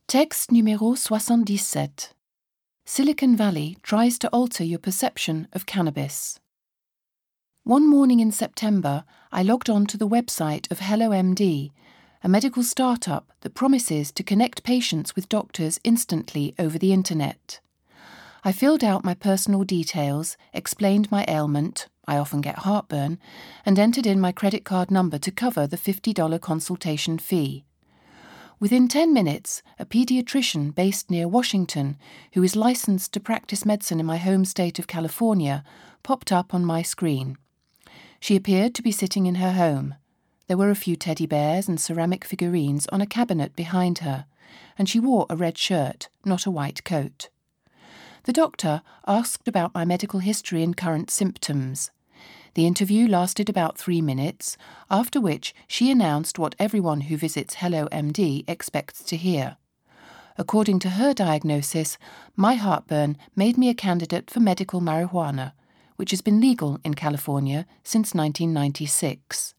Texte numéro 77. Silicon Valley tries to alter your perception of cannabis. One morning in September, I logged on to the website of HelloMD, a medical startup that promises to connect patients with doctors instantly over the internet. I filled out my personal details, explained my ailment, I often get heartburn, and entered in my credit card number to cover the $50 consultation fee. Within 10 minutes, a paediatrician based near Washington, who is licensed to practice medicine in my home state of California, popped up on my screen. She appeared to be sitting in her home. There were a few teddy bears and ceramic figurines on a cabinet behind her, and she wore a red shirt, not a white coat. The doctor asked about my medical history and current symptoms. The interview lasted about 3 minutes, after which she announced what everyone who visits HelloMD expects to hear. According to her diagnosis, my heartburn made me a candidate for medical marijuana, which has been legal in California since 1996.